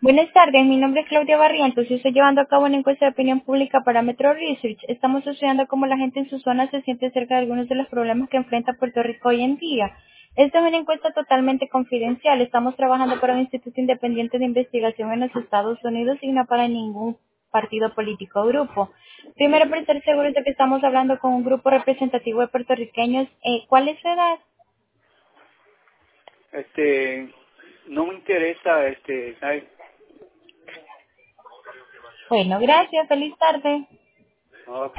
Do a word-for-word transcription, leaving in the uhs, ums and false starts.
Buenas tardes, mi nombre es Claudia Barrientos y estoy llevando a cabo una encuesta de opinión pública para Metro Research. Estamos estudiando cómo la gente en su zona se siente acerca de algunos de los problemas que enfrenta Puerto Rico hoy en día. Esta es una encuesta totalmente confidencial. Estamos trabajando para un instituto independiente de investigación en los Estados Unidos y no para ningún partido político o grupo. Primero, para estar seguros de que estamos hablando con un grupo representativo de puertorriqueños, eh, ¿cuál es su edad? Este, no me interesa, este, ¿sabes? Bueno, gracias. Feliz tarde. No,